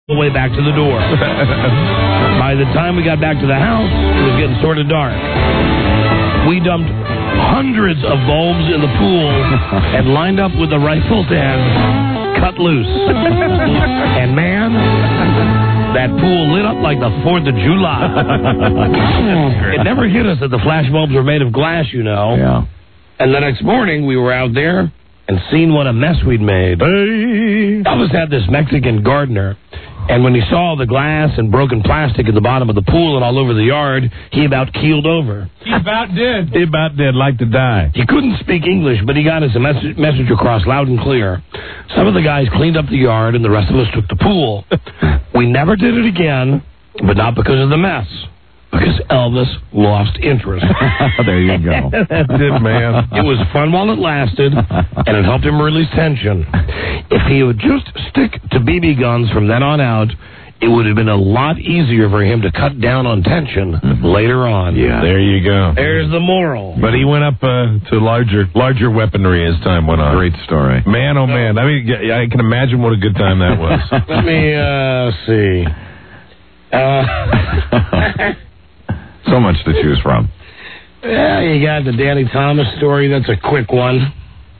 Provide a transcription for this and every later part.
the way back to the door. By the time we got back to the house, it was getting sort of dark. We dumped hundreds of bulbs in the pool and lined up with the rifles and cut loose. And man, that pool lit up like the 4th of July. It never hit us that the flash bulbs were made of glass, you know. Yeah. And the next morning, we were out there and seen what a mess we'd made. Elvis had this Mexican gardener, and when he saw the glass and broken plastic at the bottom of the pool and all over the yard, he about keeled over. He about did. He about did, like to die. He couldn't speak English, but he got his message across loud and clear. Some of the guys cleaned up the yard, and the rest of us took the pool. We never did it again, but not because of the mess. Because Elvis lost interest. There you go. That's it, man. It was fun while it lasted, and it helped him release tension. If he would just stick to BB guns from then on out, it would have been a lot easier for him to cut down on tension later on. Yeah, there you go. There's the moral. But he went up to larger weaponry as time went on. Great story. Man, oh man. I mean, I can imagine what a good time that was. Let me see. So much to choose from. Yeah, you got the Danny Thomas story. That's a quick one.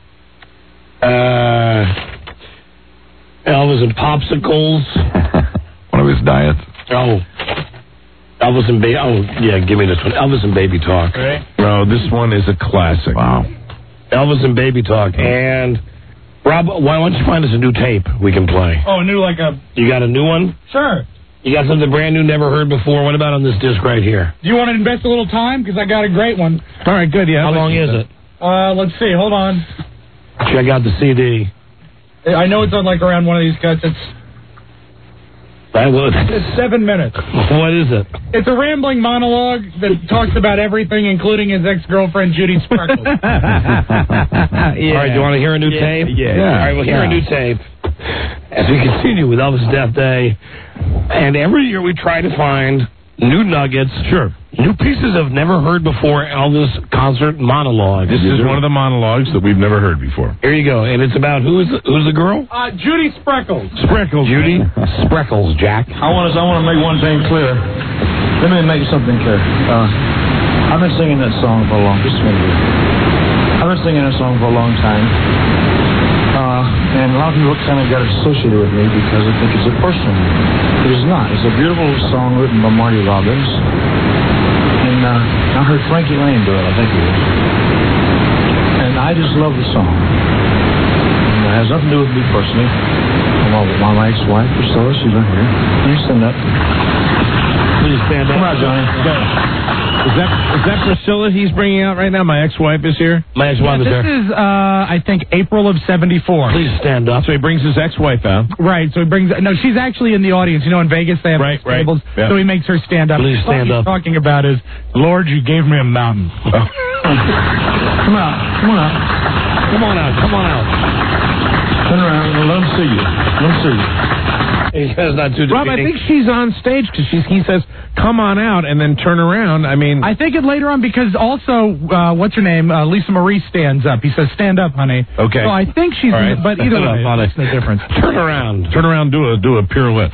Elvis and popsicles. One of his diets. Oh. Elvis and baby. Oh, yeah, give me this one. Elvis and baby talk. Right. No, this one is a classic. Wow. Elvis and baby talk. And Rob, why don't you find us a new tape we can play? Oh, new like a... You got a new one? Sure. You got something brand new, never heard before? What about on this disc right here? Do you want to invest a little time? Because I got a great one. All right, good. Yeah. How long is it? Let's see. Hold on. Check out the CD. I know it's on like around one of these cassettes. That was. It's 7 minutes. What is it? It's a rambling monologue that talks about everything, including his ex-girlfriend, Judy Spreckles. Yeah. All right, do you want to hear a new tape? Yeah. All right, we'll hear a new tape. As we continue with Elvis' Death Day. And every year we try to find new nuggets. Sure. New pieces of never heard before Elvis concert monologues. This is one of the monologues that we've never heard before. Here you go. And it's about who's the girl? Judy Spreckles. Spreckles. Judy Spreckles, Jack. I want to make one thing clear. Let me make something clear. I've been singing that song for a long time. I've been singing that song for a long time. And a lot of people kind of got associated with me because I think it's a personal. It is not. It's a beautiful song written by Marty Robbins. And I heard Frankie Lane do it, I think it was. And I just love the song. And it has nothing to do with me personally. My ex-wife, Priscilla, she's right here. Can you stand up? Please stand up. Come on, Johnny. Is that Priscilla he's bringing out right now? My ex-wife is here? My ex-wife is This there. is, I think, April of 74. Please stand up. So he brings his ex-wife out. Right, so he brings... No, she's actually in the audience. You know, in Vegas, they have Right, tables. yeah. So he makes her stand up. Please stand What up. he's talking about is, Lord, you gave me a mountain. Come on out. Come on out. Come on out. Come on out. Turn around and let them see you. Let them see you. That's not too Rob, I defeating. think she's on stage because he says, come on out, and then turn around. I mean... I think it later on because also, what's her name? Lisa Marie stands up. He says, stand up, honey. Okay. So I think she's... All right. But either way, Honey. it's no difference. Turn around. Turn around, do a pirouette.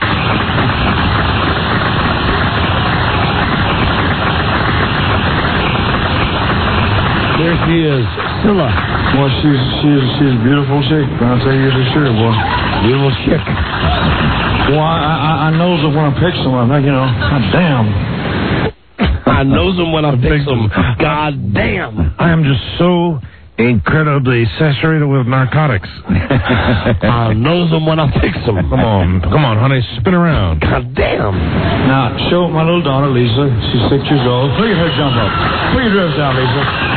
There she is. Scylla. Well, she's a beautiful chick. I'll tell you for sure, boy. Beautiful chick. Well, I knows that when I pick someone, I think, God damn. I knows them when I fix them. God damn. I am just so incredibly saturated with narcotics. I knows them when I fix them. Come on, honey, spin around. God damn. Now, show my little daughter, Lisa. She's 6 years old. Look at her jump up. Put your dress down, Lisa.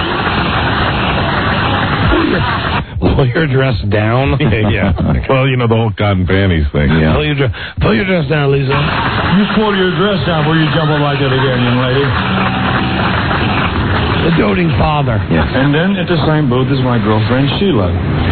Pull your dress down? Yeah. Well, you know, the whole cotton panties thing. Yeah. Pull your dress down, Lisa. You pull your dress down before you jump up like that again, young lady. The doting father. Yeah. And then at the same booth is my girlfriend, Sheila.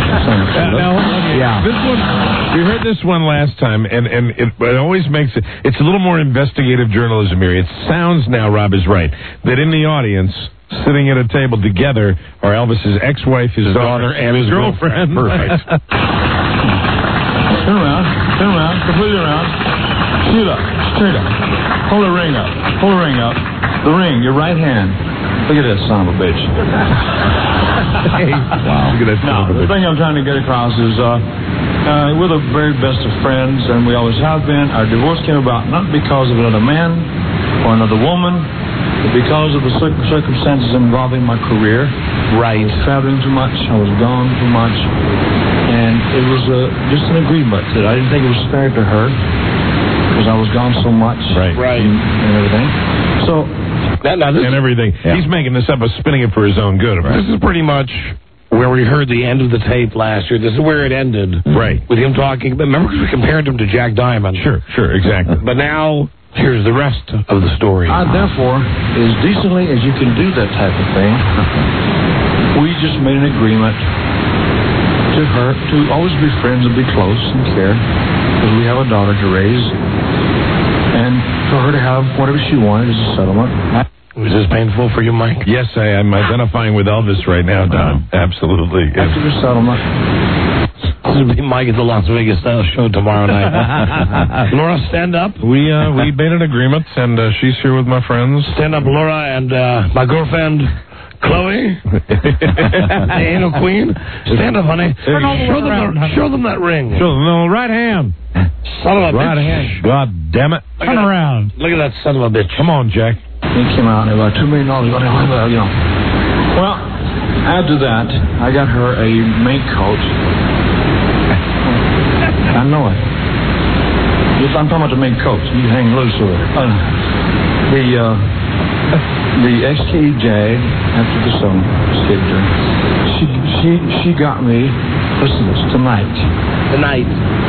This one, we heard this one last time, and it always makes it, it's a little more investigative journalism here. It sounds now, Rob is right, that in the audience, sitting at a table together, are Elvis's ex-wife, his daughter, and his girlfriend. Perfect. Turn around, completely around. Shoot up. Straight up. Pull the ring up. Pull the ring up. The ring, your right hand. Look at this son of a bitch. Hey, wow. Look at that son Now, of a the bitch. thing I'm trying to get across is we're the very best of friends, and we always have been. Our divorce came about not because of another man or another woman, but because of the circumstances involving my career. Right. I was traveling too much. I was gone too much. And it was just an agreement that I didn't think it was fair to her because I was gone so much. Right. And everything. So... Now this, And everything. Yeah. He's making this up, but spinning it for his own good. this is pretty much where we heard the end of the tape last year. This is where it ended. Right. With him talking. Remember, we compared him to Jack Diamond. Sure, exactly. But now, here's the rest of the story. Therefore, as decently as you can do that type of thing, we just made an agreement to always be friends and be close and care, because we have a daughter to raise, and for her to have whatever she wanted as a settlement. Was this painful for you, Mike? Yes, I'm identifying with Elvis right now, Don. Absolutely. Yes. After the settlement, This will be Mike at the Las Vegas show tomorrow night. Laura, stand up. We made an agreement, and she's here with my friends. Stand up, Laura, and my girlfriend, Chloe, the anal queen. Stand up, honey. Show them that ring. Sure, no, right hand. Son of a Right bitch. hand. God damn it. Turn around. Look at that son of a bitch. Come on, Jack. he came out and about $2 million. You know. Well, after that, I got her a mink coat. I know it. Yes, I'm talking about the mink coat. You hang loose with it. The XK Jag after the song escaped her. She got me. Listen to this tonight. Tonight.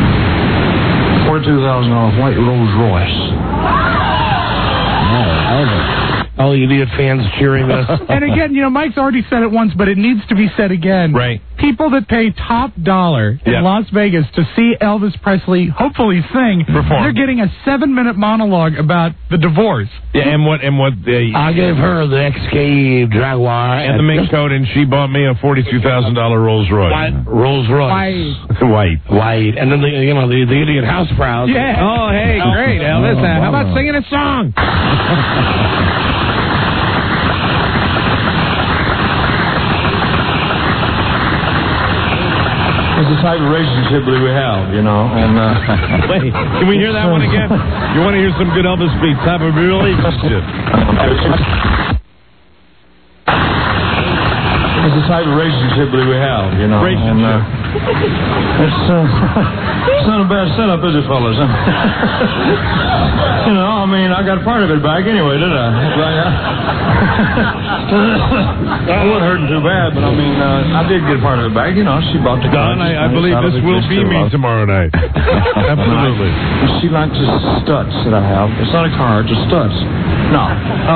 $42,000 white Rolls Royce. All you idiot fans cheering us. And again, Mike's already said it once, but it needs to be said again. Right. People that pay top dollar in Yeah. Las Vegas to see Elvis Presley hopefully sing, Perform. they're getting a 7-minute monologue about the divorce. Yeah, and what I gave her the XK Jaguar and the mink coat, and she bought me a $42,000 Rolls Royce. white Rolls Royce. White. And then the idiot house proud. Yeah. Oh, hey, great, Elvis. How about singing a song? It's the type of relationship that we have, and Wait, can we hear that one again? You want to hear some good Elvis beats? Type of relationship. it's the type of relationship that we have, and it's not a bad setup, is it, fellas? I got part of it back anyway, didn't I? I wasn't hurting too bad, but I did get part of it back. She bought the car. Don, I believe this will be me tomorrow night. Absolutely. She likes the studs that I have. It's not a car, it's just studs. No.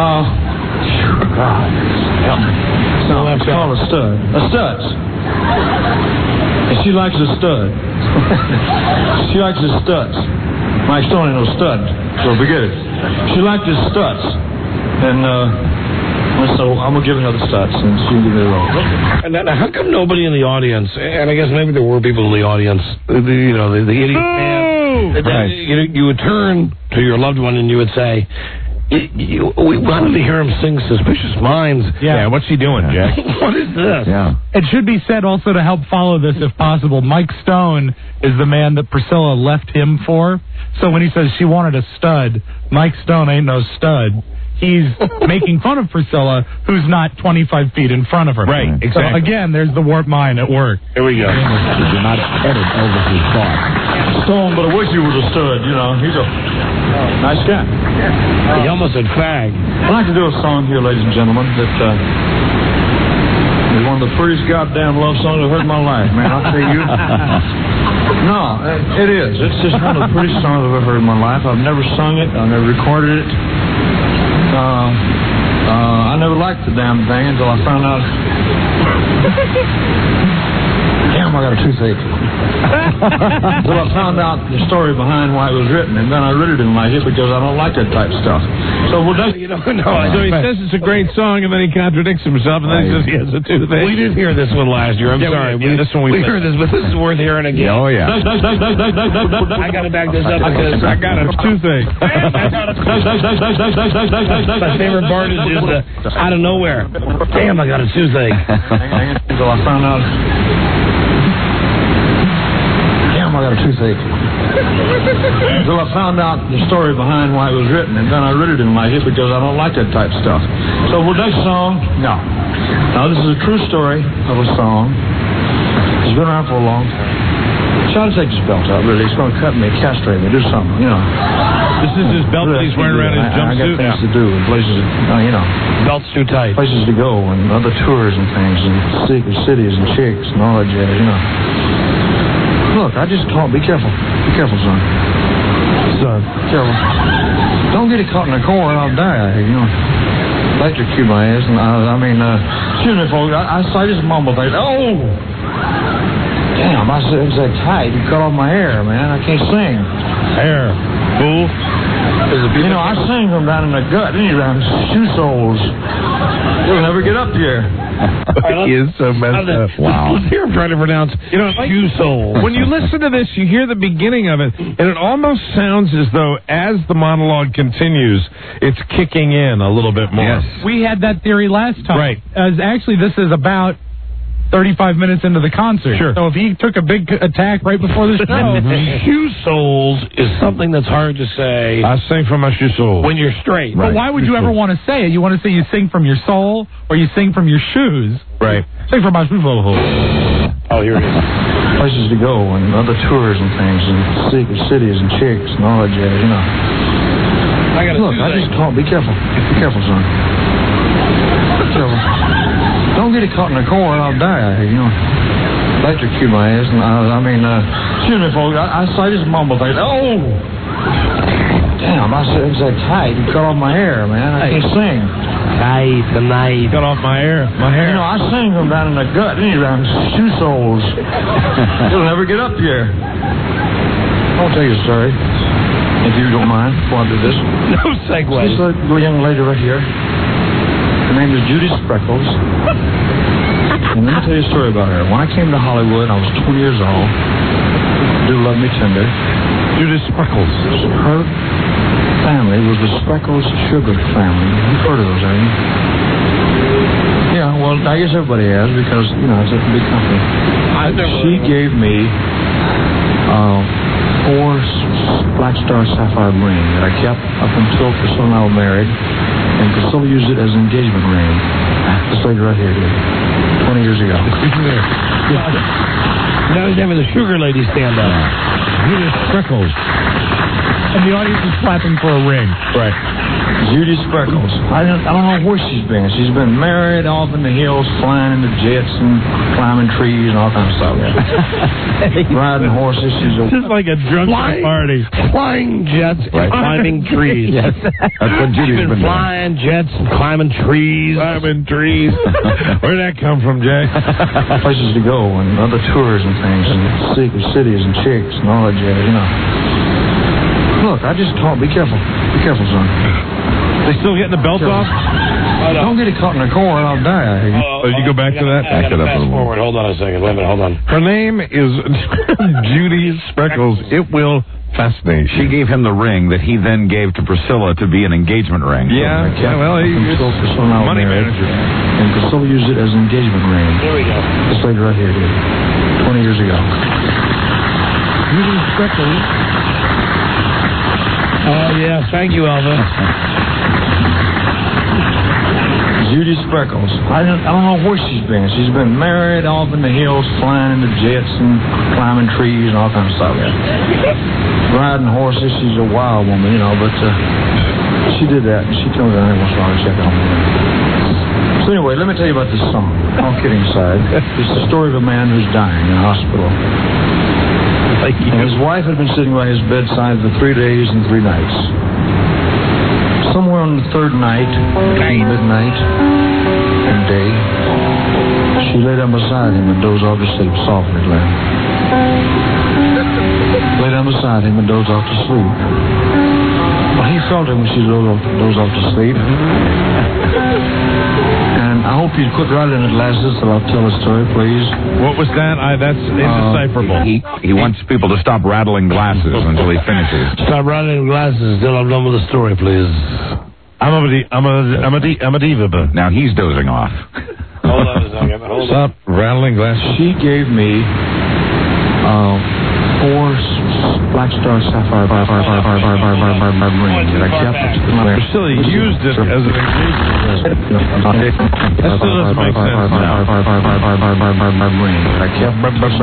God. No, it's called a stud. A studs. And she likes a stud. She likes the studs. Mike Stone ain't no stud, so forget it. She liked his studs. And so I'm going to give her another studs, and she'll give me the roll. And then, how come nobody in the audience, and I guess maybe there were people in the audience, the idiot fans, you would turn to your loved one and you would say, we wanted to hear him sing Suspicious Minds. Yeah, what's he doing, Jack? What is this? Yeah. It should be said also to help follow this, if possible, Mike Stone is the man that Priscilla left him for. So when he says she wanted a stud, Mike Stone ain't no stud. He's making fun of Priscilla, who's not 25 feet in front of her. Right, exactly. So again, there's the warped mind at work. Here we go. Did you not edit Elvis's thought? Stone, but I wish he was a stud, He's a nice guy. He almost said fag. I'd like to do a song here, ladies and gentlemen, that is one of the prettiest goddamn love songs I've heard in my life, man. I'll tell you. No, it is. It's just one of the prettiest songs I've ever heard in my life. I've never sung it. I've never recorded it. I never liked the damn thing until I found out. Damn damn, I got a toothache. So I found out the story behind why it was written, and then I really didn't like it because I don't like that type of stuff. So well, that's, So he says it's a great song, and then he contradicts himself, and then he says he has a toothache. We didn't hear this one last year. I'm sorry. This one we heard this, but this is worth hearing again. Oh, yeah. I got to back this up because I got a toothache. My favorite part is just out of nowhere. Damn, I got a toothache. So I found out. Damn, I got a toothache. So I found out the story behind why it was written, and then I really didn't like it because I don't like that type of stuff. So well, next song, no. Now this is a true story of a song. It's been around for a long time. Try to take his belt out, really. It's going to cut me, castrate me, do something, you know. This is his belt that he's wearing around his jumpsuit. I got things to do and places, you know. Belt's too tight. Places to go and other tours and things and secret cities and chicks and all that jazz, you know. Look, I just call. Be careful. Be careful, son. Son, careful. Don't get it caught in the corner and I'll die, you know. Electrocute my ass. And excuse me, folks. I just mumble things. Oh! Damn, I said it was that tight. You cut off my hair, man. I can't sing. Hair. Fool. You know, I sing from down in the gut. Then around shoe soles. You'll never get up here. He is so messed up. Wow. Here I'm trying to pronounce, shoe sole. When you listen to this, you hear the beginning of it, and it almost sounds as though, as the monologue continues, it's kicking in a little bit more. Yes. We had that theory last time. Right. As actually, this is about 35 minutes into the concert. Sure. So if he took a big attack right before the show. Shoe soles is something that's hard to say I sing from my shoe sole. when you're straight. But why would you ever want to say it? You want to say you sing from your soul or you sing from your shoes? Right. Sing from my shoes. Oh, here it is. Places to go and other tours and things and secret cities and chicks and all that jazz, you know. I got Look, I just call. Be careful. Be careful, son. Be careful. Don't get it caught in the corner and I'll die, you know. Electrocute my ass. And excuse me, folks. I just mumble things. Oh! Damn, I said it was that tight. You cut off my hair, man. I can't sing. Tight tonight. Cut off my hair. My hair. You know, I sing from down in the gut. Then around shoe soles. You'll never get up here. I'll tell you a story, if you don't mind, before I do this. No segue. This little young lady right here. Her name is Judy Spreckles. And let me tell you a story about her. When I came to Hollywood, I was 20 years old. Do love me tender. Judy Spreckles. Her family was the Spreckles Sugar family. You've heard of those, haven't you? Yeah, well, I guess everybody has because, you know, it's a big company. She gave me 4 Black Star Sapphire ring that I kept up until Priscilla and I were married. And Priscilla used it as an engagement ring. This lady right here did. 20 years ago. Now he's having the sugar lady stand up. Judy Spreckles. And the audience is clapping for a ring. Right. Judy Spreckles. I don't know where she's been. She's been married off in the hills, flying in the jets and climbing trees and all kinds of stuff. Riding horses. She's Just like a drunk party. Flying jets and climbing trees. Yes. That's what She's Judy's been been doing. flying jets and climbing trees. Climbing trees. Where'd that come from, Jay? places to go and other tours and things and secret cities and chicks and all that jazz, you know. Look, I just call. Be careful. Be careful, son. They still getting the belt off? Don't get it caught in the corner and I'll die. You go back to that? Back it up a Fast little. forward. Hold on a second. Wait a minute. Hold on. Her name is Judy Spreckles. It will fascinate you. She gave him the ring that he then gave to Priscilla to be an engagement ring. Yeah, well, he's money manager. And Priscilla used it as an engagement ring. Here we go. This lady right here did. 20 years ago. Judy Spreckles. Oh, yes. Thank you, Elvis. Judy Spreckles. I don't know where she's been. She's been married off in the hills, flying in the jets and climbing trees and all kinds of stuff. Riding horses. She's a wild woman, you know, but she did that. And she told me that once in a while to check on me. So anyway, let me tell you about this song. All kidding aside. It's the story of a man who's dying in a hospital. And his wife had been sitting by his bedside for 3 days and 3 nights. Somewhere on the third night, between midnight and day, She lay down beside him and dozed off to sleep softly, Glenn. Lay down beside him and dozed off to sleep. Well, he felt her when she dozed off to sleep. And I hope you'd quit rattling at glasses till I'll tell a story, please. What was that? That's indecipherable. He wants people to stop rattling glasses until he finishes. Stop rattling glasses till I'm done with the story, please. I'm a diva. Now he's dozing off. Hold on a second. Stop rattling glasses. She gave me 4 Black Star Sapphire rings that I kept. Priscilla used it as an engagement. That still doesn't make sense now. Ring that I kept.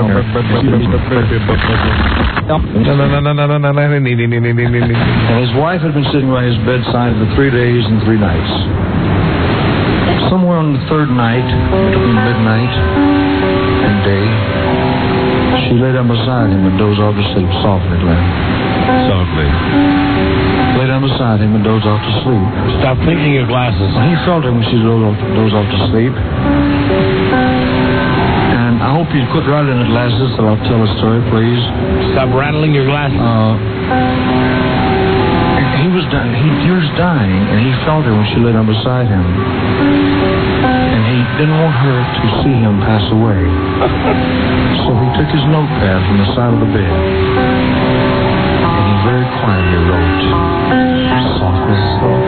And his wife had been sitting by his bedside for 3 days and 3 nights. Somewhere on the 3rd night, between midnight and day, she lay down beside him and dozed off to sleep softly, Glenn. Softly. Lay down beside him and dozed off to sleep. Stop thinking your glasses. He felt her when she dozed off to sleep. And I hope you'd quit rattling at glasses till I'll tell a story, please. Stop rattling your glasses. He was dying, and he felt her when she lay down beside him. And he didn't want her to see him pass away. So he took his notepad from the side of the bed, and he very quietly wrote, softly,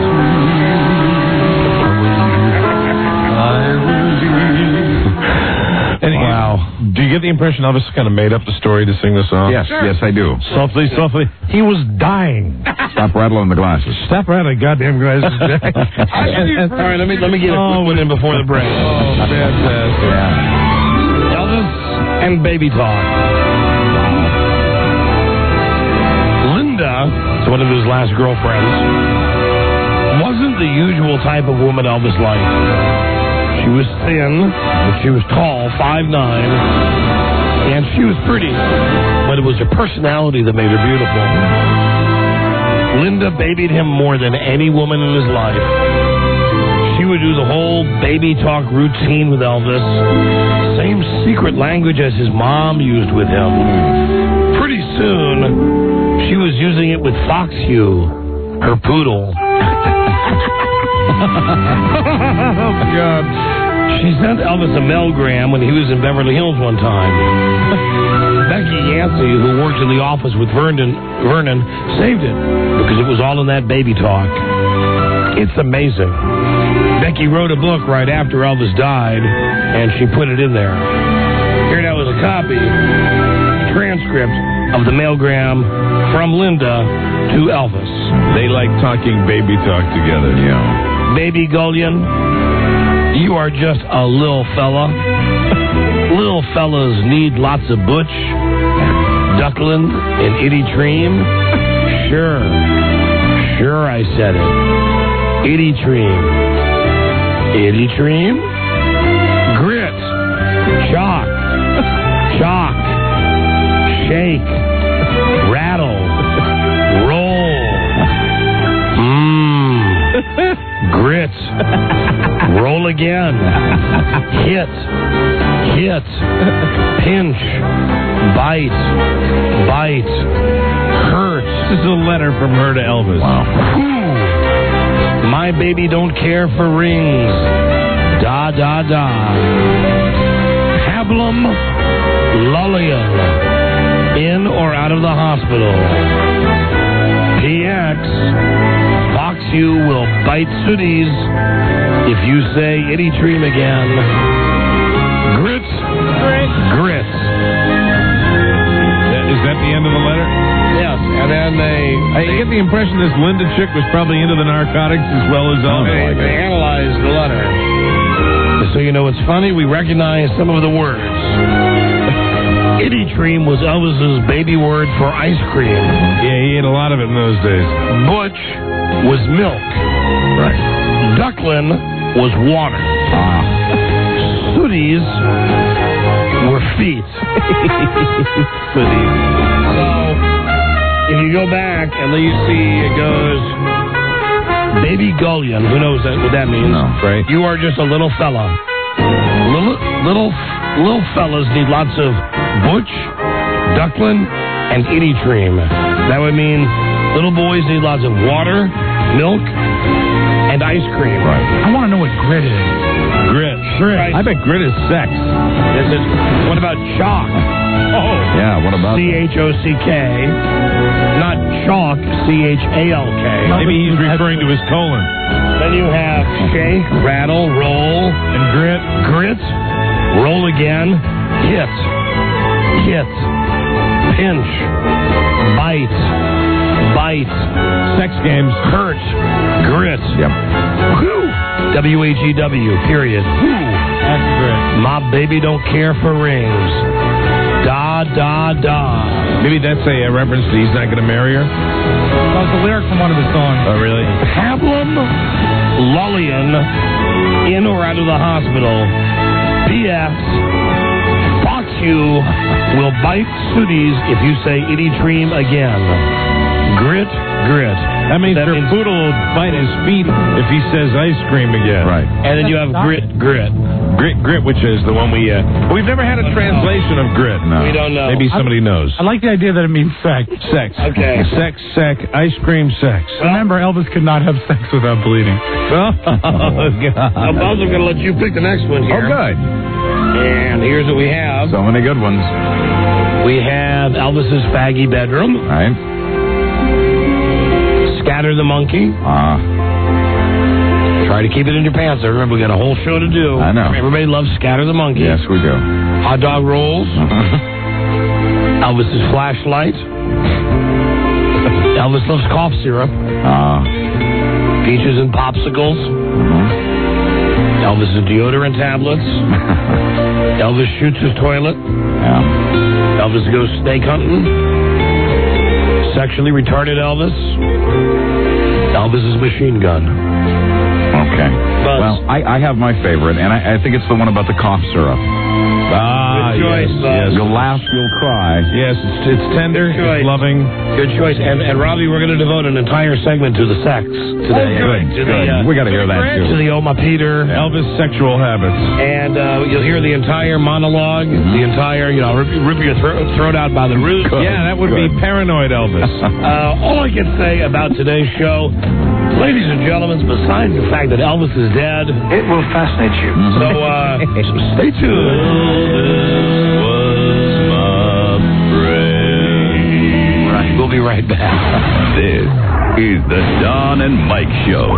I will leave. Wow. Do you get the impression Elvis kind of made up the story to sing the song? Yes, yes, I do. Softly. He was dying. Stop rattling the glasses. Stop rattling goddamn glasses, Jack. All right, let me get a quick one in before the break. Oh, fantastic. Yeah. Elvis and Baby Talk. Linda, one of his last girlfriends, wasn't the usual type of woman Elvis liked. She was thin, but she was tall, 5'9", and she was pretty, but it was her personality that made her beautiful. Linda babied him more than any woman in his life. She would do the whole baby talk routine with Elvis, same secret language as his mom used with him. Pretty soon, she was using it with Fox Hugh, her poodle. Oh, God. She sent Elvis a mailgram when he was in Beverly Hills one time. Becky Yancey, who worked in the office with Vernon, saved it because it was all in that baby talk. It's amazing. Becky wrote a book right after Elvis died, and she put it in there. Here now is a copy, transcript of the mailgram from Linda to Elvis. They like talking baby talk together. Yeah. Baby Gullion, you are just a little fella. Little fellas need lots of butch, duckling, and itty tream. Sure, I said it. Itty tream. Itty tream? Grit. Chalk. Shake. Rattle. Roll. Grit. Roll again. Hit. Pinch. Bite. Hurt. This is a letter from her to Elvis. Wow. My baby don't care for rings. Da. Pablum Lullian. In or out of the hospital. PX. Fox Hugh will bite sooties if you say itty tream again. Grit. Is that the end of the letter? Yes, and then I get the impression this Linda chick was probably into the narcotics as well as Elvis. they analyzed the letter. So you know what's funny? We recognize some of the words. Itty tream was Elvis's baby word for ice cream. Yeah, he ate a lot of it in those days. Butch was milk. Right. Ducklin was water. Sooties were feet. Sooties. So, if you go back and then you see it goes, Baby Gullion, who knows what that means? No, right. You are just a little fella. Little fellas need lots of butch, duckling, and itty-tream. That would mean little boys need lots of water, milk, and ice cream. Right. I want to know what grit is. Grit. Right. I bet grit is sex. What about chalk? Oh. Yeah, what about C-H-O-C-K. Not chalk, C-H-A-L-K. Maybe he's referring to his colon. Then you have shake, rattle, roll, And grit. grit, roll again, hit, pinch, bite, Sex games. hurt, grit. Yep. Whew. W-H-E-W, period. Whew. That's grit. My baby don't care for rings. Da, da, da. Maybe that's a reference to he's not going to marry her. That was the lyric from one of his songs. Oh, really? Pablum Lullian, in or out of the hospital. P.S. Fox you will bite sooties if you say itty-tream again. Grit. That means your poodle will bite his feet if he says ice cream again. Right. And then you have grit. Grit, which is the one we've never had a translation of grit. No. We don't know. Maybe somebody knows. I like the idea that it means sex. Sex. Okay. Sex, ice cream, sex. Remember, Elvis could not have sex without bleeding. Oh, God. I'm also going to let you pick the next one Oh, here. good. And here's what we have. So many good ones. We have Elvis's faggy bedroom. Right? Scatter the monkey. Try to keep it in your pants. Remember, we got a whole show to do. I know. Everybody loves Scatter the monkey. Yes, we do. Hot dog rolls. Elvis's flashlight. Elvis loves cough syrup. Peaches and popsicles. Elvis's deodorant tablets. Elvis shoots his toilet. Yeah. Elvis goes snake hunting. Sexually retarded Elvis. Elvis's machine gun. Okay. Buzz. Well, I have my favorite, and I think it's the one about the cough syrup. Good choice, Buzz. You'll laugh, you'll cry. Yes, it's tender, Good choice. it's loving. Good choice. And Robbie, we're going to devote an entire segment to the sex today. Good. We got to hear that, To too. the Oma Peter. Elvis' sexual habits. And you'll hear the entire monologue, the entire, rip your throat out by the roots. Good. Yeah, that would be paranoid Elvis. All I can say about today's show, ladies and gentlemen, besides the fact that Elvis is dead, It will fascinate you. so stay tuned. Right, we'll be right back. This is the Don and Mike Show.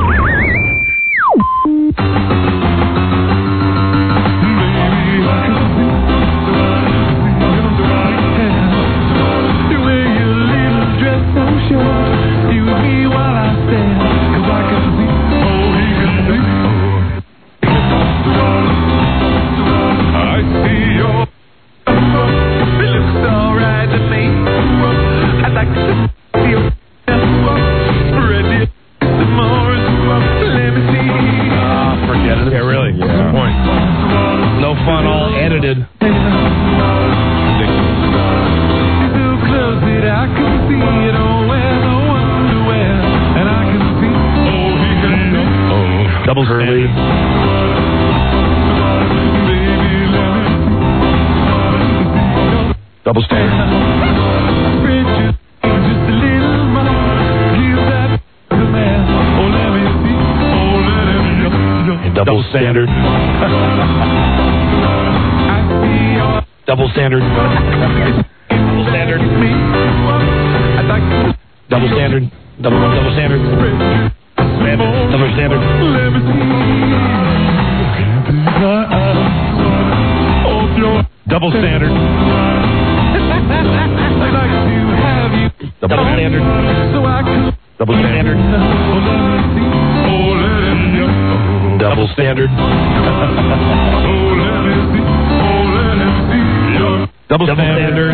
Forget it. Yeah, really. What's the point? No fun, all edited. Double Curly. Double standard. Double standard. Double standard. Double standard. Double standard. Double standard. Double standard. Double standard. Double standard. Double standard. Double standard. Double standard.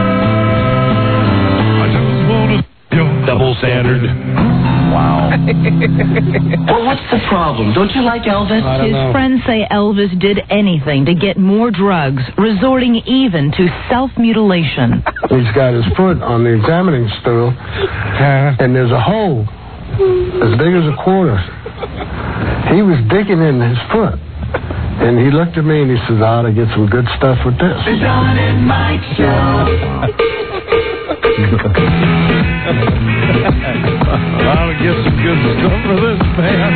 Double standard. Wow. Well, what's the problem? Don't you like Elvis? I don't know. His friends say Elvis did anything to get more drugs, resorting even to self-mutilation. He's got his foot on the examining stool, and there's a hole as big as a quarter. He was digging in his foot, And he looked at me and he says, I ought to get some good stuff with this. The Don and Mike Show. I'll get some good stuff for this, man.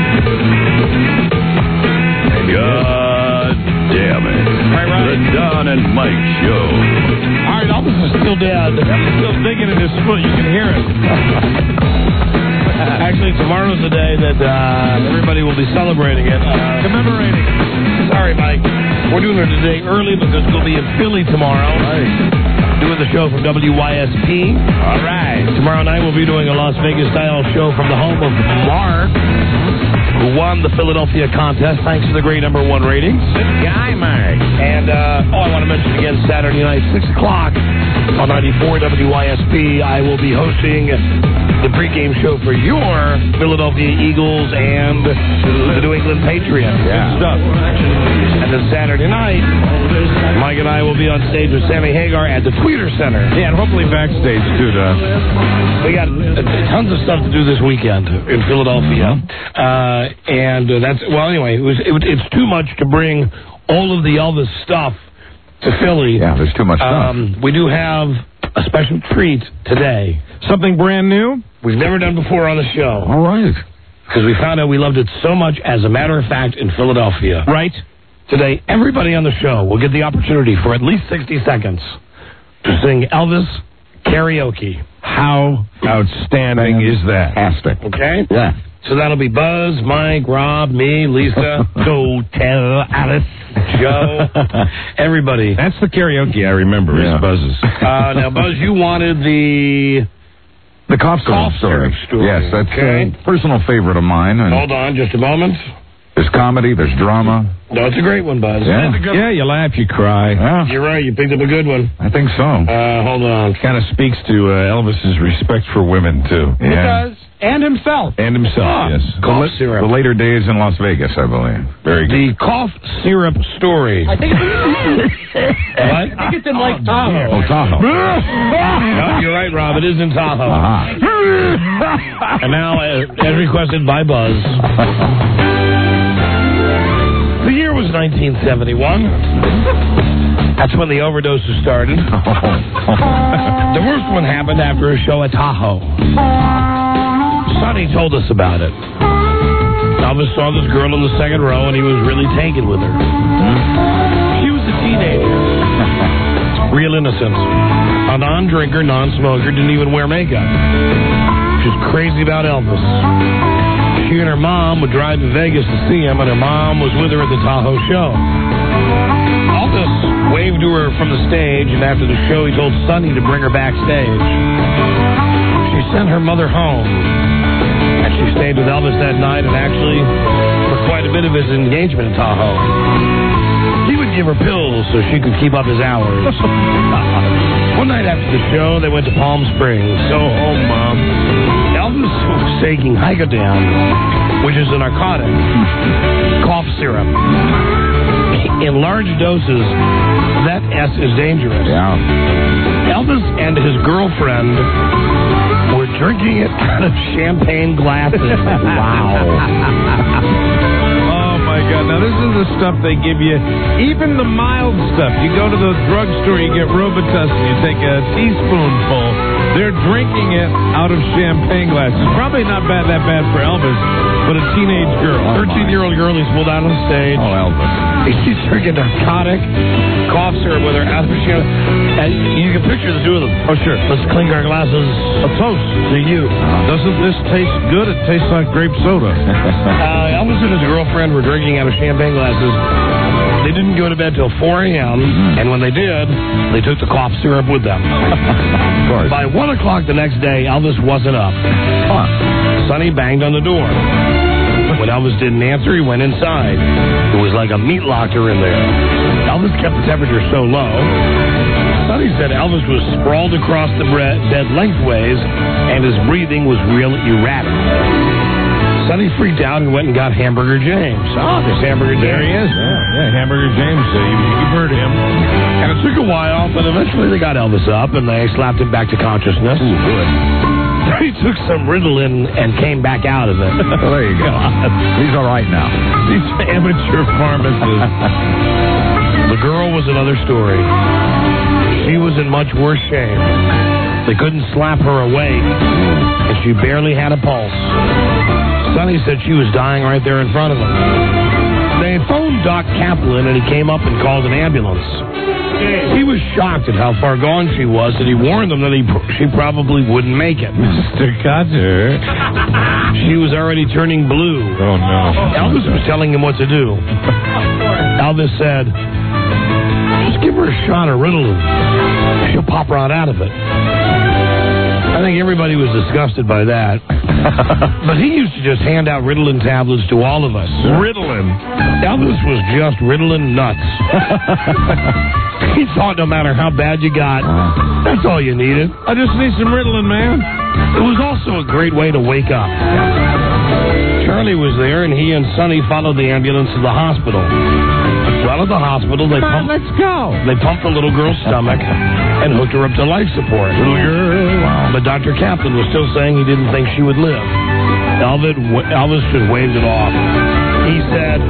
God damn it. The Don and Mike Show. All right, Elvis is still dead. He's still digging in his foot. You can hear it. Actually, tomorrow's the day that everybody will be celebrating it. Commemorating. Sorry, Mike. We're doing it today early because we'll be in Philly tomorrow. Right. Doing the show from WYSP. All right. Tomorrow night we'll be doing a Las Vegas-style show from the home of Mark, who won the Philadelphia contest thanks to the great #1 ratings. Good guy, Mike. And, I want to mention again, Saturday night, 6 o'clock on 94 WYSP, I will be hosting the pregame show for your Philadelphia Eagles and the New England Patriots. Yeah. Good stuff. And then Saturday night, Mike and I will be on stage with Sammy Hagar at the Tweeter Center. Yeah, and hopefully backstage, too, We got tons of stuff to do this weekend in Philadelphia. Anyway, it's too much to bring all of the Elvis stuff to Philly. Yeah, there's too much stuff. We do have a special treat today. Something brand new? We've never done before on the show. All right. Because we found out we loved it so much, as a matter of fact, in Philadelphia. Right. Today, everybody on the show will get the opportunity for at least 60 seconds to sing Elvis karaoke. How outstanding is that? Fantastic. Okay? Yeah. So that'll be Buzz, Mike, Rob, me, Lisa, Go Tell Alice, Joe, everybody. That's the karaoke I remember, is Buzz's. Now, Buzz, you wanted The cough syrup story. Yes, that's a personal favorite of mine. And hold on just a moment. there's comedy, there's drama. No, it's a great one, Buzz. Yeah, you laugh, you cry. Yeah, You're right. You picked up a good one. I think so. Hold on. Kind of speaks to Elvis's respect for women, too. It does. And himself. And himself, yes. Cough syrup. The later days in Las Vegas, I believe. Very good. The cough syrup story. I think it's, What? I think it's in Lake Tahoe. Oh, Tahoe. No, you're right, Rob. It is in Tahoe. And now, as requested by Buzz. The year was 1971. That's when the overdoses started. The worst one happened after a show at Tahoe. Sonny told us about it. Elvis saw this girl in the second row, and he was really taken with her. She was a teenager. Real innocent. A non-drinker, non-smoker, didn't even wear makeup. She was crazy about Elvis. She and her mom would drive to Vegas to see him, and her mom was with her at the Tahoe show. Elvis waved to her from the stage, and after the show, he told Sonny to bring her backstage. She sent her mother home, and she stayed with Elvis that night, and actually for quite a bit of his engagement in Tahoe. He would give her pills so she could keep up his hours. One night after the show, they went to Palm Springs. So home, Mom. Elvis was taking Hygodam, which is a narcotic, cough syrup. In large doses, that S is dangerous. Yeah. Elvis and his girlfriend were drinking it out of champagne glasses. Wow. Oh, my God. Now, this is the stuff they give you. Even the mild stuff. You go to the drugstore, you get Robitussin, you take a teaspoonful. They're drinking it out of champagne glasses. Probably not that bad for Elvis, but a teenage girl. 13-year-old girl he's pulled out on stage. Oh, Elvis. He's drinking narcotic cough syrup with her out of champagne. And you can picture the two of them. Oh, sure. Let's clink our glasses. A toast to you. Doesn't this taste good? It tastes like grape soda. Elvis and his girlfriend were drinking out of champagne glasses. They didn't go to bed till 4 a.m., and when they did, they took the cough syrup with them. Of course. By 1 o'clock the next day, Elvis wasn't up. Sonny banged on the door. When Elvis didn't answer, he went inside. It was like a meat locker in there. Elvis kept the temperature so low. Sonny said Elvis was sprawled across the bed lengthways, and his breathing was real erratic. Sonny freaked out and went and got Hamburger James. Oh, there's Hamburger James. There he is. Yeah, Hamburger James. You've heard him. And it took a while, but eventually they got Elvis up, and they slapped him back to consciousness. Ooh, good. He took some Ritalin and came back out of it. Well, there you go. He's all right now. These amateur pharmacists. The girl was another story. She was in much worse shape. They couldn't slap her awake, and she barely had a pulse. Sonny said she was dying right there in front of them. They phoned Doc Kaplan, and he came up and called an ambulance. He was shocked at how far gone she was, and he warned them that she probably wouldn't make it. Mr. Cutter. She was already turning blue. Oh, no. Elvis was telling him what to do. Elvis said, just give her a shot of Ritalin. She'll pop right out of it. I think everybody was disgusted by that. But he used to just hand out Ritalin tablets to all of us. Ritalin? Elvis was just Ritalin nuts. He thought no matter how bad you got, that's all you needed. I just need some Ritalin, man. It was also a great way to wake up. Charlie was there, and he and Sonny followed the ambulance to the hospital. Well, at the hospital, they pumped the little girl's stomach and hooked her up to life support. Little girl. Wow. But Dr. Kaplan was still saying he didn't think she would live. Elvis just waved it off. He said,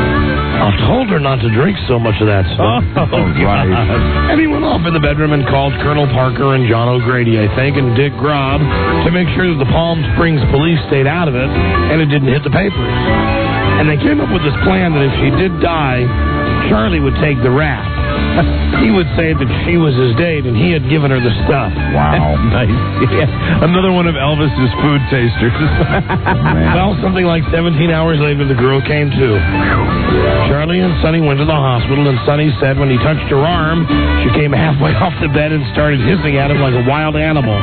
I told her not to drink so much of that stuff. Oh, right. And he went off in the bedroom and called Colonel Parker and John O'Grady, I think, and Dick Grob to make sure that the Palm Springs police stayed out of it and it didn't hit the papers. And they came up with this plan that if she did die, Charlie would take the rap. He would say that she was his date and he had given her the stuff. Wow. Nice. Yeah. Another one of Elvis's food tasters. Well, something like 17 hours later, the girl came to. Charlie and Sonny went to the hospital, and Sonny said when he touched her arm, she came halfway off the bed and started hissing at him like a wild animal.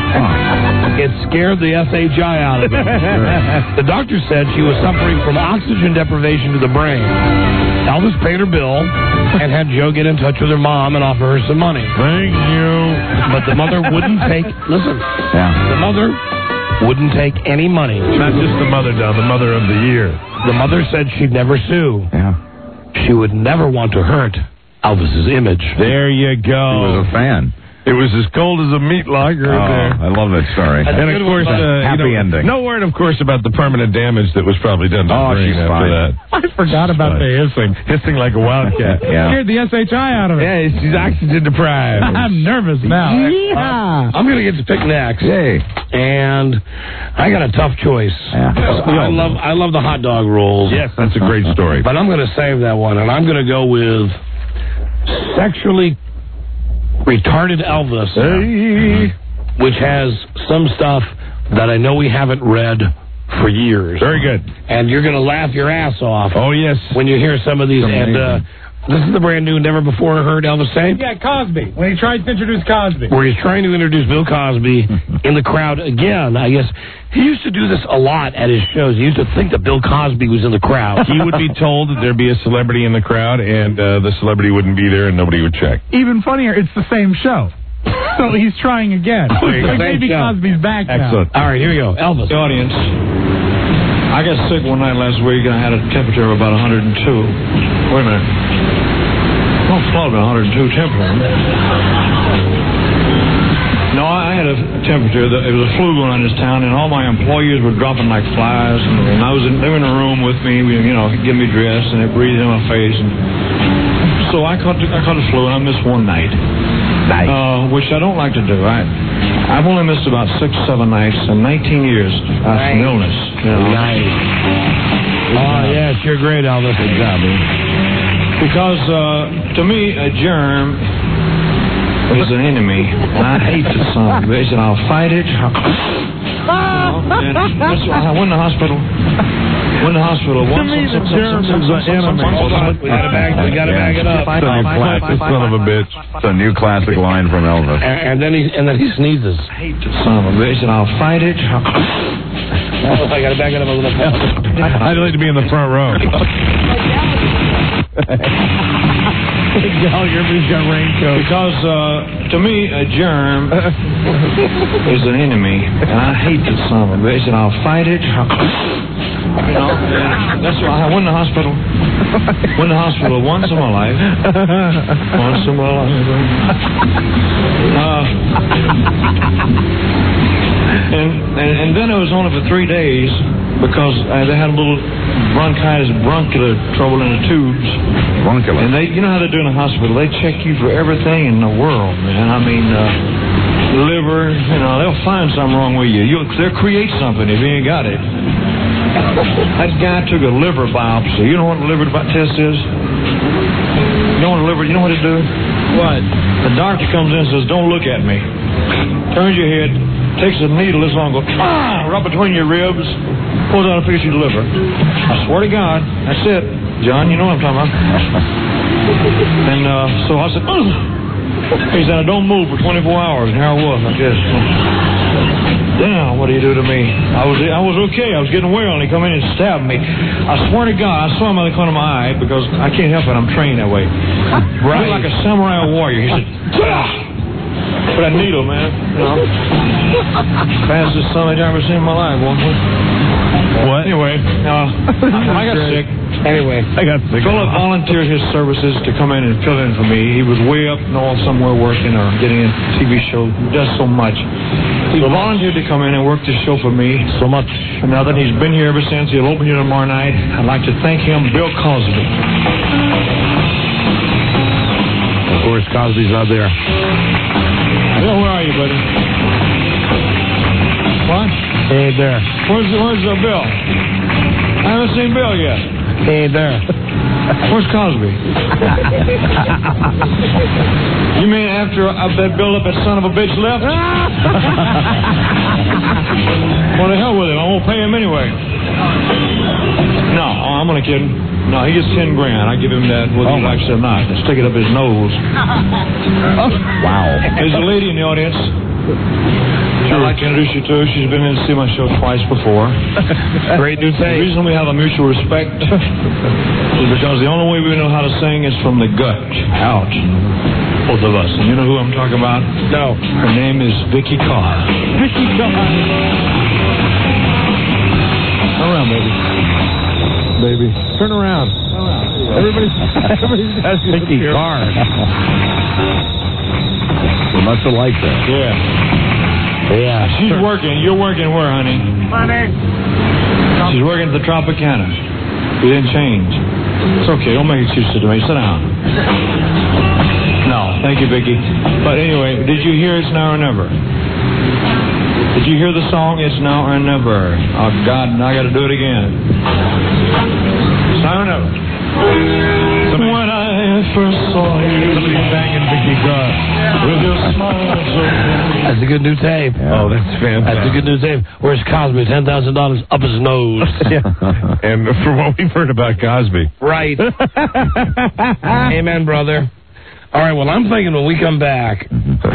It scared the SHI out of him. The doctor said she was suffering from oxygen deprivation to the brain. Elvis paid her bill and had Joe get in touch with her mom and offer her some money. Thank you. But the mother wouldn't take... Listen. Yeah. The mother wouldn't take any money. Not just the mother, Don, the mother of the year. The mother said she'd never sue. Yeah. She would never want to hurt Elvis's image. There you go. He was a fan. It was as cold as a meat lager there. I love that story. And of course, happy ending. No word, of course, about the permanent damage that was probably done to the brain after fine. that. I forgot about the hissing. Hissing like a wildcat. Yeah. Scared the SHI out of it. Yeah, she's oxygen deprived. I'm nervous now. Yeah. I'm going to get to pick next. Yay. And I got a tough choice. Yeah. I love the hot dog rolls. Yes, that's a great story. But I'm going to save that one, and I'm going to go with sexually retarded Elvis, which has some stuff that I know we haven't read for years. Very good. And you're going to laugh your ass off. Oh, yes. When you hear some of these. And this is the brand new, never before heard Elvis say. Yeah, Cosby. When he tried to introduce Cosby. Where he's trying to introduce Bill Cosby in the crowd again. I guess he used to do this a lot at his shows. He used to think that Bill Cosby was in the crowd. He would be told that there'd be a celebrity in the crowd, and the celebrity wouldn't be there, and nobody would check. Even funnier, it's the same show. So he's trying again. Like maybe Cosby's back now. Excellent. All right, here we go. Elvis. The audience. I got sick one night last week, and I had a temperature of about 102. Wait a minute. Oh, it's probably 102 temperature. No, I had a temperature. It was a flu going on in this town, and all my employees were dropping like flies. And they were in a room with me, getting me dressed, and they breathed in my face. And so I caught the flu, and I missed one night. Nice. Which I don't like to do. I've only missed about 6 or 7 nights in 19 years from illness. Nice. Oh, yes, you're great, Elvis. Good job, man. Because to me, a germ is an enemy, and I hate the son of a bitch, and I'll fight it. And I went to the hospital. To me, the germ is an enemy. Hold on, we gotta bag it up. Son of a bitch. It's a new classic line from Elvis. And then he sneezes. I hate the son of a bitch, and I'll fight it. I gotta back it up a little bit. I'd like to be in the front row. Gallagher's got raincoat. Because to me, a germ is an enemy, and I hate the son of a bitch, and I'll fight it. You know, and that's why I went to the hospital. Went to the hospital once in my life. Once in my life. And then it was only for 3 days because they had a little bronchitis trouble in the tubes. Bronchitis. And you know how they do in the hospital? They check you for everything in the world, man. I mean, liver, you know, they'll find something wrong with you. They'll create something if you ain't got it. That guy took a liver biopsy. You know what a liver test is? You know what to do? What? The doctor comes in and says, don't look at me. Turns your head, takes a needle this long, goes, right between your ribs, pulls out a piece of your liver. I swear to God, that's it. John, you know what I'm talking about. And so I said, he said, don't move for 24 hours. And here I was, I guess. Damn, what do you do to me? I was okay. I was getting well, and he come in and stabbed me. I swear to God, I saw him out of the corner of my eye because I can't help it. I'm trained that way. Right. Like a samurai warrior. He said, for that needle, man. You know, fastest son I've ever seen in my life. What? Anyway, I got sick. Anyway, Philip volunteered his services to come in and fill in for me. He was way up north somewhere working or getting a TV show. He does so much. He volunteered to come in and work this show for me. So much. And now that he's been here ever since, he'll open here tomorrow night. I'd like to thank him, Bill Cosby. Of course, Cosby's not there. Bill, where are you, buddy? What? He ain't there. Where's Bill? I haven't seen Bill yet. He ain't there. Where's Cosby? You mean after that build-up that son of a bitch left? Well, the hell with him. I won't pay him anyway. No, I'm only kidding. No, he gets $10,000. I give him that whether he likes it or not. Stick it up his nose. Wow. There's a lady in the audience. I'd like to introduce you to her. She's been in to see my show twice before. Great new tape. The reason we have a mutual respect is because the only way we know how to sing is from the gut. Out. Both of us. And you know who I'm talking about? No. Her name is Vicky Carr. Vicky Carr. Turn around, baby. Baby. Turn around. Everybody's got Vicky Carr. We must have liked that. Yeah. She's working. You're working where, honey? Money. She's working at the Tropicana. You didn't change. It's okay. Don't make excuses to me. Sit down. No. Thank you, Vicky. But anyway, did you hear It's Now or Never? Did you hear the song It's Now or Never? Oh, God, now I got to do it again. It's Now or Never. When I first saw you, Somebody's banging Vicky Carr. with your smile so That's a good new tape. Oh, that's fantastic. That's a good new tape. Where's Cosby? $10,000 up his nose. And from what we've heard about Cosby. Right. Amen, brother. All right, well, I'm thinking when we come back,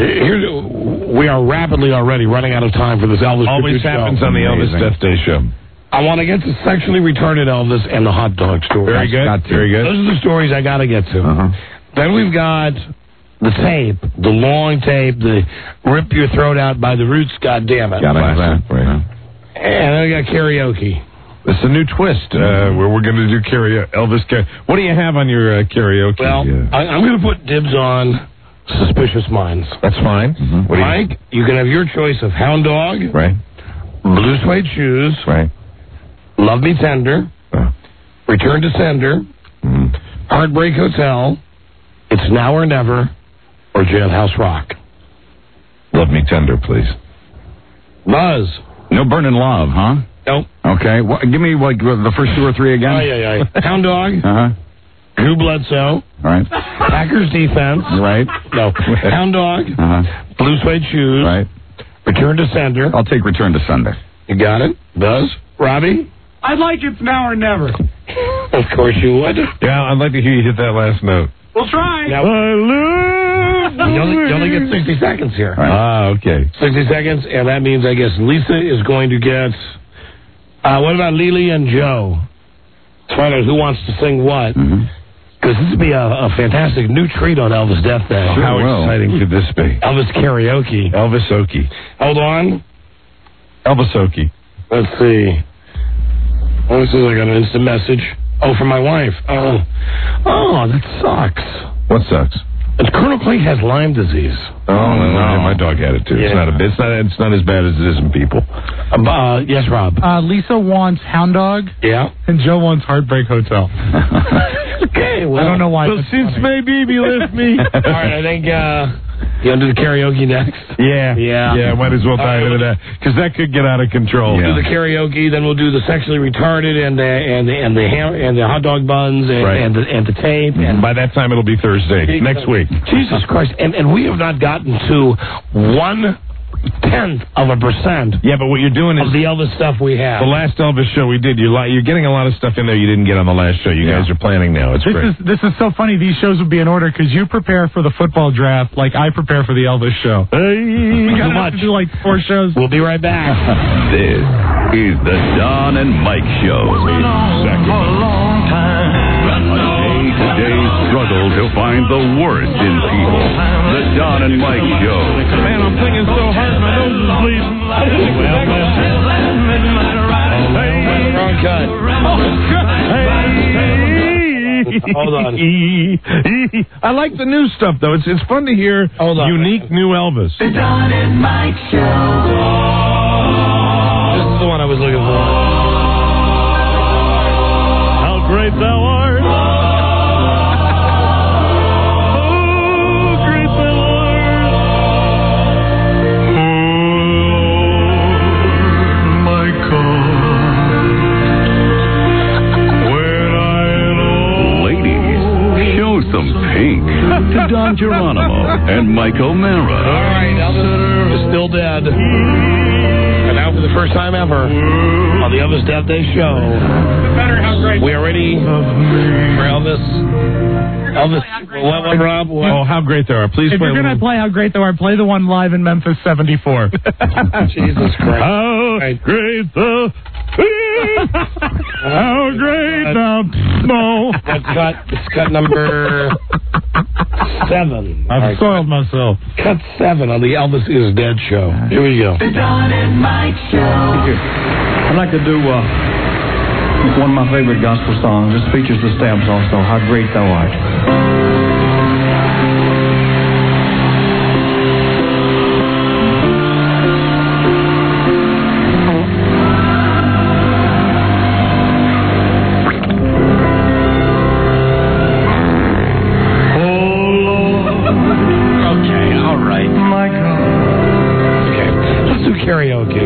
we are rapidly already running out of time for this Elvis Always tribute happens show. on the Elvis Death Day show. I want to get to sexually retarded Elvis and the hot dog story. Very good. Very good. Those are the stories I got to get to. Then we've got the tape, the long tape, the rip your throat out by the roots, goddammit. Gotta have that. Right. And then we got karaoke. It's a new twist where we're going to do Elvis karaoke. What do you have on your karaoke? Well, I'm going to put dibs on Suspicious Minds. That's fine. What do Mike, you can have your choice of Hound Dog, Right. Blue Suede Shoes, Right. Love Me Tender, Return to Sender, Heartbreak Hotel, It's Now or Never, or Jailhouse Rock. Love Me Tender, please. Buzz. No Burning Love, huh? Nope. Okay. Give me the first two or three again. Yeah. Hound Dog, Drew Bledsoe, Right. Packers Defense, Right. no, Hound Dog, Blue Suede Shoes, Right. Return to Sender. I'll take Return to Sender. You got it. Buzz. Robbie? I'd like It's Now or Never. Of course you would. Yeah, I'd like to hear you hit that last note. We'll try. Now, you only get 60 seconds here. Ah, okay. 60 seconds, and that means, I guess, Lisa is going to get... what about Lily and Joe? Let's find out who wants to sing what. Because this would be a fantastic new treat on Elvis Death Day. How exciting could this be? Elvis karaoke. Elvis-okie. Hold on. Elvis-okie. Let's see. Oh, this is like an instant message. Oh, from my wife. Oh, that sucks. What sucks? Colonel Clay has Lyme disease. Oh, no. My dog had it too. Yeah. It's not as bad as it is in people. Yes, Rob. Lisa wants Hound Dog. Yeah. And Joe wants Heartbreak Hotel. Okay, well. I don't know why. Well, since my baby left me. All right, I think you want to do the karaoke next? Yeah, might as well dive into that because that could get out of control. We'll do the karaoke, then we'll do the sexually retarded and the hot dog buns and the tape. And by that time, it'll be Thursday next week. Jesus Christ! And we have not gotten to 0.1% Yeah, but what you're doing is of the Elvis stuff we have. the last Elvis show we did. You're getting a lot of stuff in there you didn't get on the last show. You guys are planning now. It's great. This is so funny. These shows would be in order because you prepare for the football draft like I prepare for the Elvis show. Hey, We gotta have to do like 4 shows. We'll be right back. This is the Don and Mike Show. A day-to-day struggle to find the worst in people. The Don and Mike Show. Man, I'm thinking so hard my nose is bleeding. Wrong cut. Hold on. I like the new stuff though. It's fun to hear unique new Elvis. This is the one I was looking for. How great thou art. Some pink to Don Geronimo and Mike O'Mara. All right, Elvis is still dead. And now for the first time ever on the Elvis Death Day show, we are ready for Elvis. What, Rob? What? Oh, how great they are. Please If play you're going to play How Great They Are, play the one live in Memphis 74. Jesus Christ. How great the... How great the... No. It's cut number 7. I've soiled myself. Cut 7 on the Elvis is Dead show. Here we go. The Don and Mike Show. I'd like to do one of my favorite gospel songs. This features the Stamps also, How Great Thou Art. Karaoke.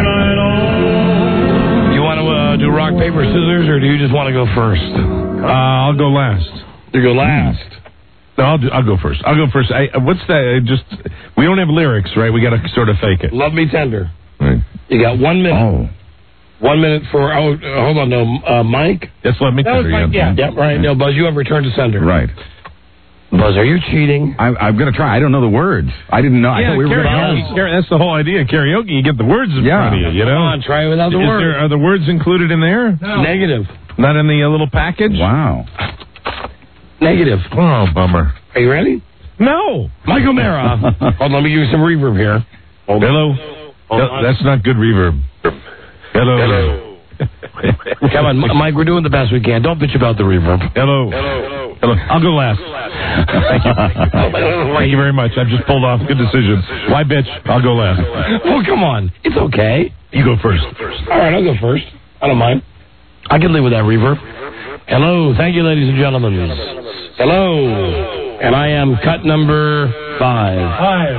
You want to do rock, paper, scissors, or do you just want to go first? I'll go last. You go last. No, I'll go first. What's that? We don't have lyrics, right? We got to sort of fake it. Love Me Tender. Right. You got 1 minute. Oh. 1 minute for, hold on, no, Mike? Yes, Love Me Tender. Mike, yeah. Yep, right. No, Buzz, you have Return to Sender. Right. Buzz, are you cheating? I'm going to try. I don't know the words. I didn't know. I thought we were going to... That's the whole idea. Karaoke, you get the words in front of you, you know? Come on, try it without the words. Are the words included in there? No. Negative. Not in the little package? Wow. Negative. Oh, bummer. Are you ready? No. Mike O'Mara. Hold on, let me give you some reverb here. Hello. That's not good reverb. Hello. Come on, Mike, we're doing the best we can. Don't bitch about the reverb. Hello. I'll go last. Thank you. Thank you very much. I've just pulled off. Good decision. Why bitch? I'll go last. Well, come on. It's okay. You go first. All right, I'll go first. I don't mind. I can live with that reverb. Hello. Thank you, ladies and gentlemen. Hello. And I am cut number 5.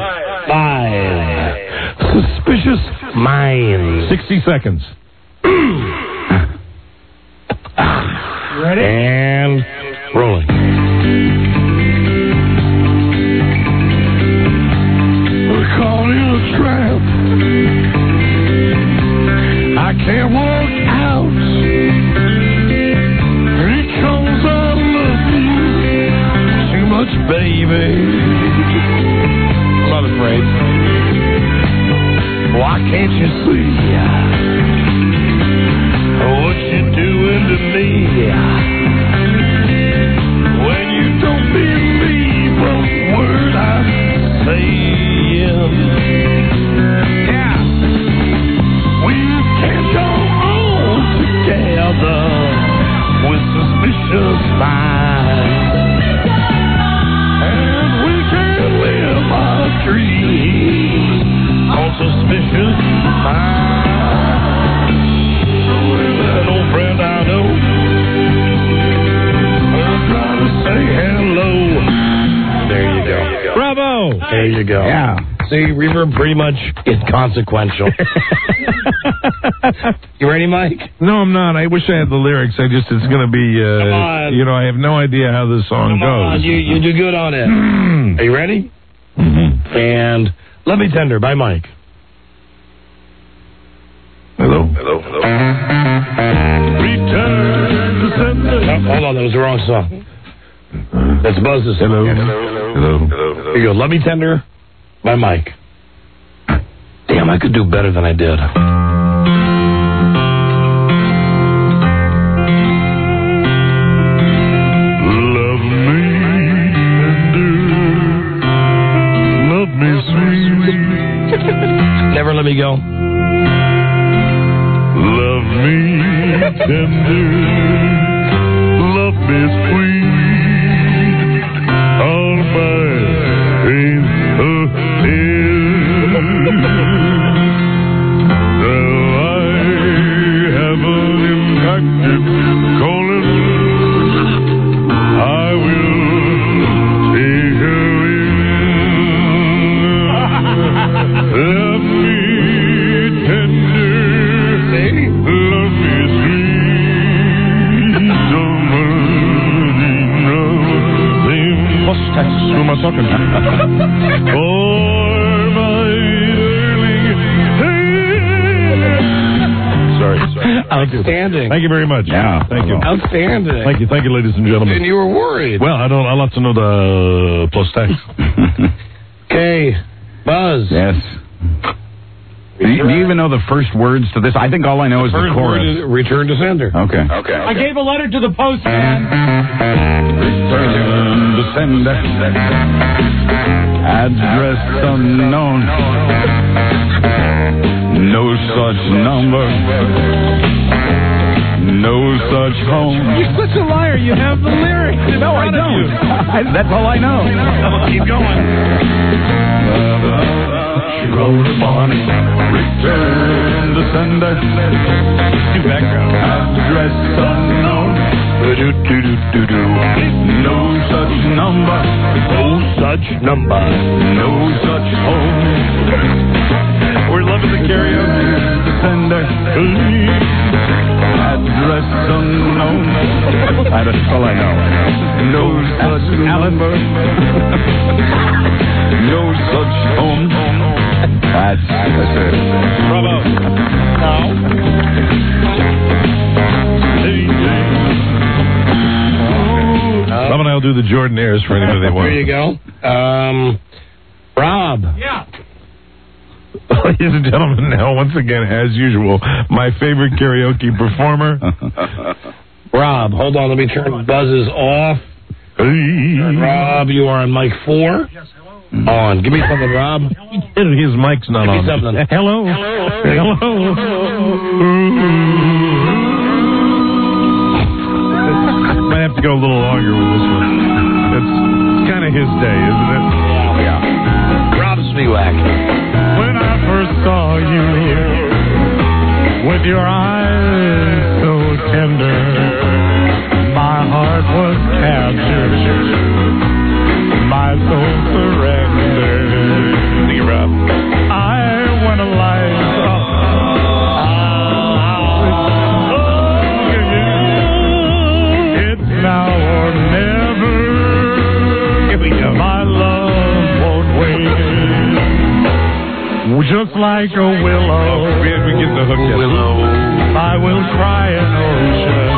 5. Suspicious Minds. 60 seconds. Ready? And rolling. We're caught in a trap. I can't walk out. Because I love you too much, baby. I'm not afraid. Why can't you see what you're doing to me? When you don't believe a word I'm saying. Yeah. We can't go on together. another with suspicious minds. And we can't live our dreams on suspicious minds. That old friend I know, I'm trying to say hello. There you go. Bravo! There you go. Yeah. See, reverb pretty much inconsequential. You ready, Mike? No, I'm not. I wish I had the lyrics. It's going to be, Come on. I have no idea how this song Come on, goes. you do good on it. Are you ready? Mm-hmm. And Let Me Tender by Mike. Hello? Return to sender. Oh, hold on, that was the wrong song. That's Buzz's. Hello? Here you go. Let Me Tender by Mike. Damn, I could do better than I did. Love me tender, love me sweet. Never let me go. Love me tender, love me sweet. All my pain though I have an impacted calling, I will take her in. Love me tender, love me sweet. Mustache, who am I talking to? Sorry. Outstanding. Thank you very much. Yeah. Thank you. Outstanding. Thank you, ladies and gentlemen. And you were worried. Well, I'll have to know the post-tax. Okay, Buzz. Yes. Do you even know the first words to this? I think all I know is the First chorus. word is return to sender. Okay. I gave a letter to the postman. Return to sender. Address unknown. No such number. No such home. You're such a liar. You have the lyrics. No, I don't. That's all I know. Keep going. She wrote upon it. Return to sender. Do background. Address unknown. No such number. No such number. No such home. We're loving the karaoke. The sender. Address unknown. That's all I know. No such number. No such home. That's it. Bravo. Rob and I will do the Jordan airs for anybody they want. There you go. Rob. Yeah. Ladies and gentlemen, now, once again, as usual, my favorite karaoke performer. Rob, hold on. Let me turn buzzes off. Rob, you are on mic 4. Yes, hello. On. Give me something, Rob. His mic's not Give me on. something. Hello. Might have to go a little longer with this one. It's kind of his day, isn't it? Yeah. Rob Spiewak. When I first saw you with your eyes so tender, my heart was captured, my soul surrendered. Thank you, Rob. I went a life. It's now or never. Here we go. My love won't wait. Just like a willow. We get the hook yet. I will cry an ocean.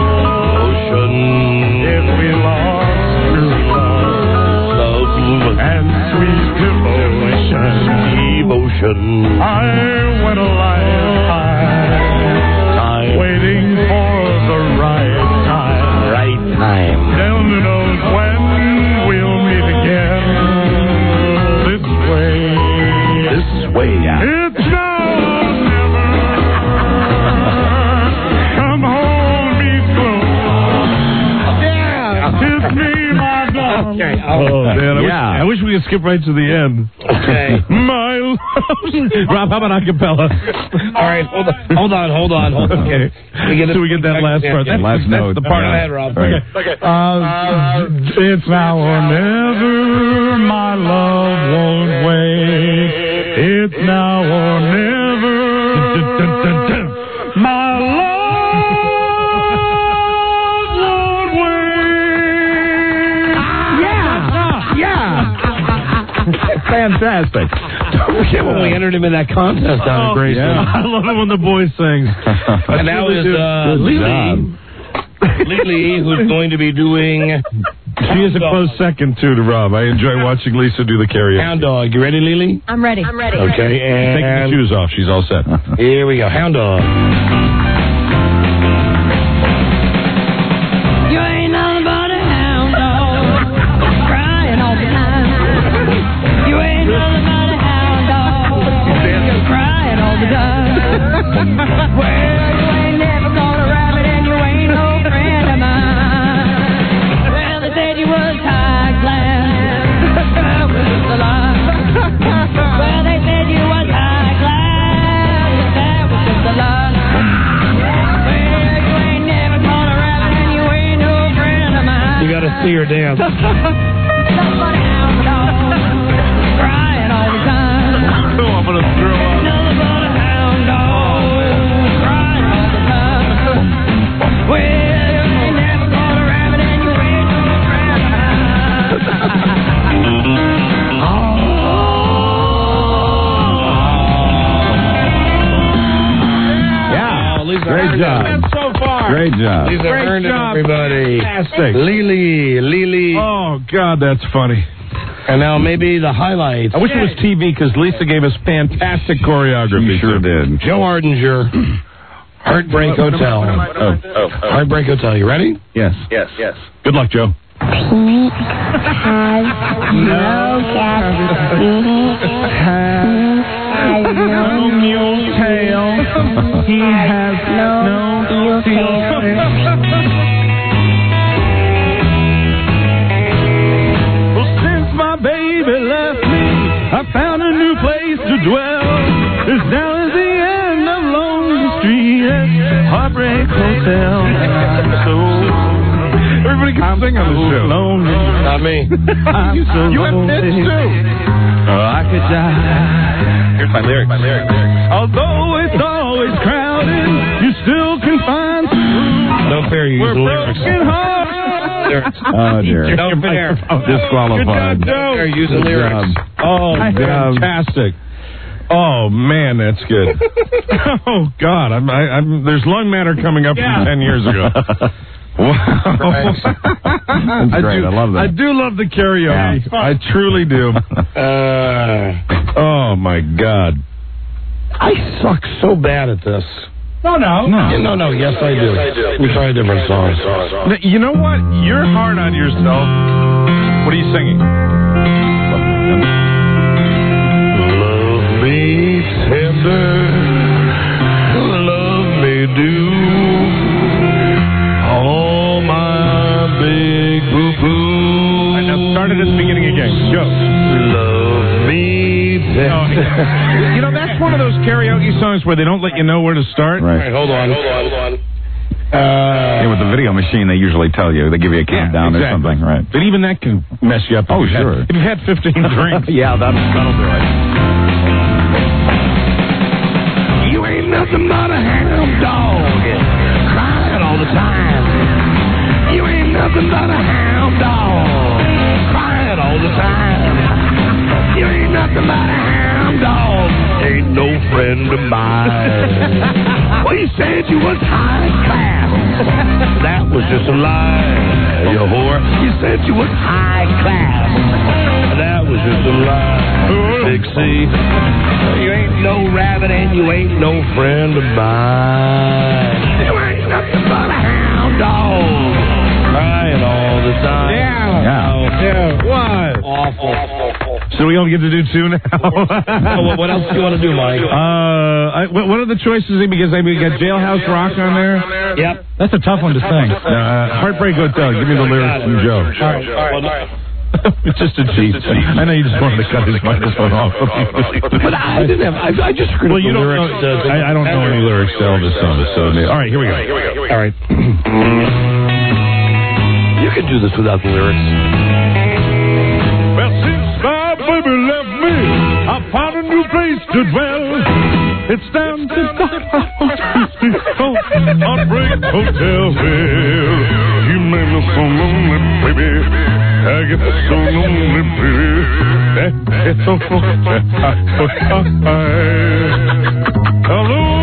If we lost true love and sweet devotion. I went a lifetime waiting for the right time. Right time. Who knows when we'll meet again? This way. This way, yeah. It's now or never. Come hold me Oh, man. I wish we could skip right to the end. Okay. My love. Rob, how about a cappella? All right, hold on. Okay. So we get that last part. Last That's note. the part Go of ahead, Rob. Okay. It's now or never, my love won't wait. It's now or never, my love won't wait. Yeah. Fantastic. Don't forget when we entered him in that contest down in Grayson. I love it when the boy sings. And now is Lily, who's going to be doing... She is a close second, too, to Rob. I enjoy watching Lisa do the karaoke. Hound Dog. You ready, Lily? I'm ready. Okay, and... Take the shoes off. She's all set. Here we go. Hound Dog. You ain't nothing but a hound dog, crying all the time. You ain't nothing but a hound dog, crying all the time. Well, you ain't never caught a rabbit and you ain't no friend of mine. Well, they said you was high class, that was just a lie. Well, they said you was high class, that was just a lie. You got to see her dance. Crying all the time. Oh, I'm going to throw up. Nothing but a hound dog. Crying all the time. Well, you never caught a rabbit and you ain't no friend of Yeah. Lisa Great Herndon. job. So far. Great job. Lisa Great Herndon, job. everybody. Fantastic. Lily. Oh, God, that's funny. And now maybe the highlights. I wish it was TV because Lisa gave us fantastic choreography. You sure did. Joe Ardinger, Heartbreak Hotel. Heartbreak Hotel. You ready? Yes. Good luck, Joe. Pete has no cat. He has no mule tail. He has no heel tail. Well, since my baby left me, I found a new place to dwell. This now is the end of Lonely Street at Heartbreak Hotel. And I'm so... Everybody can sing on the show. Lonely. Not me. You have hits too. I could die. Here's my lyric. Although it's always crowded, you still can find some room. No fair. You use We're the lyrics. broken hearts. Oh, dear. No fair. Disqualified. Good job, Joe. Fair. Use the lyrics. Oh, fantastic. Oh, man, that's good. Oh, God. There's lung matter coming up from 10 years ago. Wow. That's great. I love that. I do love the karaoke. Yeah. I truly do. Oh, my God. I suck so bad at this. No. No. Yes, I do. We try a different song. You know what? You're hard on yourself. What are you singing? Love me tender. Love me do. Oh, my big boo-boo. Now start it at the beginning again. Go. Love me tender. You know, that's one of those karaoke songs where they don't let you know where to start. Right. Hold on. Yeah, with the video machine, they usually tell you. They give you a countdown or something, right? But even that can mess you up. Oh, sure. If you've had 15 drinks. Yeah, that'll do it. You ain't nothing but a hound dog, crying all the time. You ain't nothing but a hound dog, crying all the time. You ain't nothing but a hound dog, ain't no friend of mine. Well, you said you was high class. That was just a lie, you whore. You said you was high class. That was just a lie, Big C. You ain't no rabbit and you ain't no friend of mine. You ain't nothing but a hound dog, crying all the time. Yeah. What? Awful. So we only get to do two now? What else do you want to do, Mike? What are the choices? Because we got Jailhouse Rock on there. Yep. That's a tough one to sing. Heartbreak Hotel. Give me the lyrics from Joe. All right. It's just a cheat. I know you just wanted to cut his microphone off. But I didn't have. I just heard well, the you don't lyrics. know. I don't know any lyrics to Elvis songs. So, all right, here we go. All right. You can do this without the lyrics. Well, since my baby left me, I found a new place to dwell. It's down to Heartbreak Hotel. Well, you made me so lonely, baby. I get so lonely, baby. It's so lonely. Hello.